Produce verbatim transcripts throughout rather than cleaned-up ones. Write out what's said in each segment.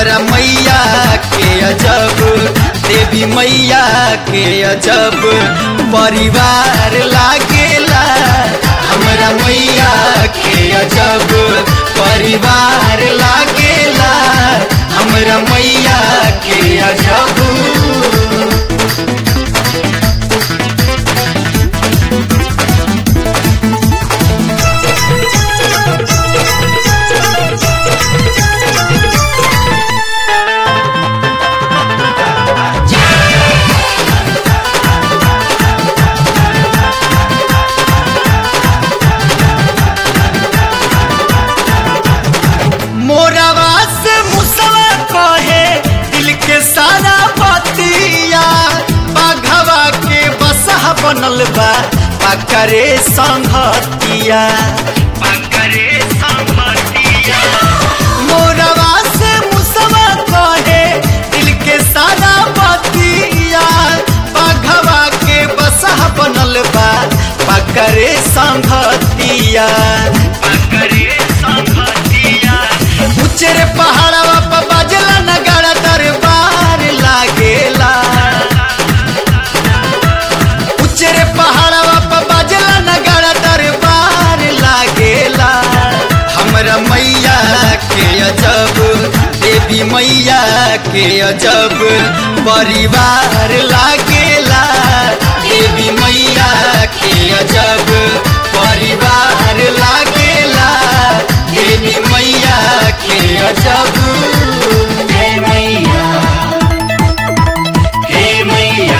हमरा मैया के अजब, देवी मैया के अजब परिवार लागेला। हमरा मैया के अजब परिवार लागेला, हमरा मैया के अजब। मोरवा से मुसवा कहे दिल के सारा बतिया, बाघवा के बसहा बनल बा पकरे संगतिया, पकरे संगतिया। मोरवा से मुसवा कहे दिल के सारा बतिया, बाघवा के बसहा बनल बा पकरे संगतिया, पकरे संगतिया। उचेरे पहाड़वा पर बाजला नगाड़ा दरबार लागेला, उचेरे पहाड़वा पर बाजला नगाड़ा दरबार लागेला। हमरा मैया के अजब, देवी मैया के अजब परिवार लागेला, देवी मैया के अजब परिवार लागेला, देवी मैया के अजब। हे मैया, हे मैया।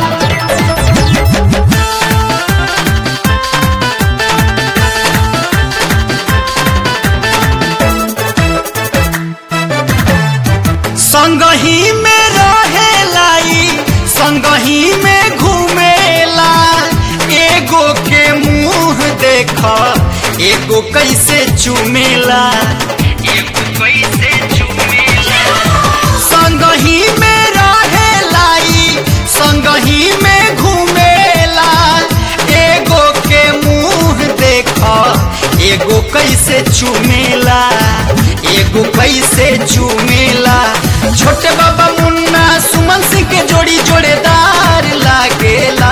संगही में रहेलाई, संगही में घूमेला, एगो के मुंह देखा एगो कैसे चुमेला, एगो कैसे चुमेला। संगही में रहेलाई, संगही में घूमेला, एगो के मुंह देखा एगो कैसे चुमेला, एगो कैसे चुमेला। छोटे बाबा मुन्ना सुमन सिंह के जोड़ी जोड़ेदार लागेला,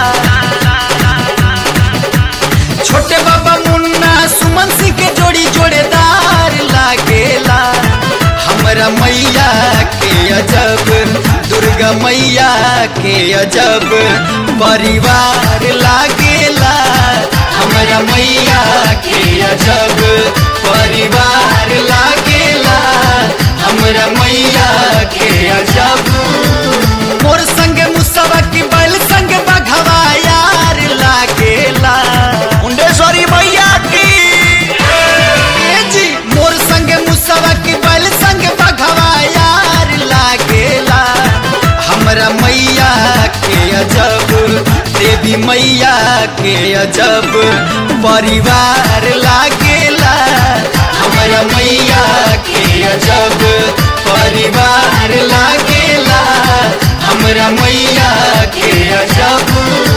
छोटे बाबा मुन्ना सुमन सिंह के जोड़ी जोड़ेदार लागेला। हमरा मैया के अजब, दुर्गा मैया के अजब परिवार लागेला, हमरा मैया के अजब परिवार लागेला, हमरा मैया के अजब। मोर संग मुसवा की बैल संग बघवा यार लागेला, मुंडेश्वरी मैया की ए जी। मोर संग मुसवा की बैल संग बघवा यार लागेला, हमरा मैया के अजब, देवी मैया के अजब परिवार लागेला, हमरा मैया के अजब परिवार लागेला, हमरा मैया के अजब।